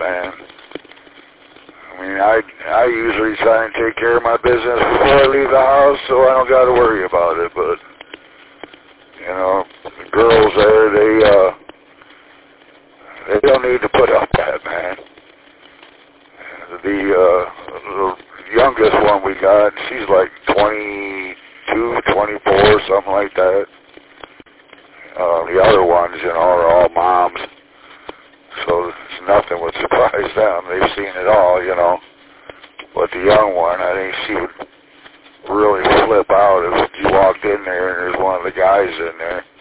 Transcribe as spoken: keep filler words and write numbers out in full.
man. I mean, I I usually try and take care of my business before I leave the house, so I don't got to worry about it. But you know, the girls there, they uh, they don't need to put up that, man. The uh, the youngest one we got, she's like twenty-two, twenty-four, something like that. Uh, the other ones, you know, are all moms. So it's nothing would surprise them. They've seen it all, you know. But the young one, I think she would really flip out if you walked in there and there's one of the guys in there.